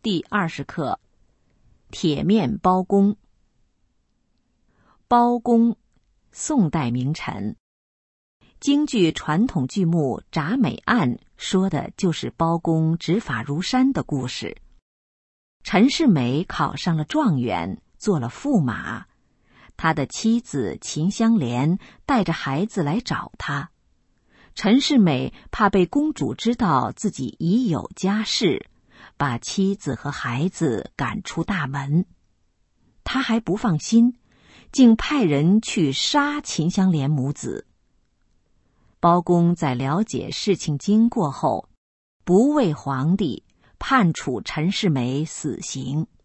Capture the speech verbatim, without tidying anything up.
第二十课，铁面包公。包公，宋代名臣。京剧传统剧目《铡美案》说的就是包公执法如山的故事。陈世美考上了状元，做了驸马。他的妻子秦香莲带着孩子来找他。陈世美怕被公主知道自己已有家室，把妻子和孩子赶出大门。他还不放心，竟派人去杀秦香莲母子。包公在了解事情经过后，不畏皇帝，判处陈世美死刑。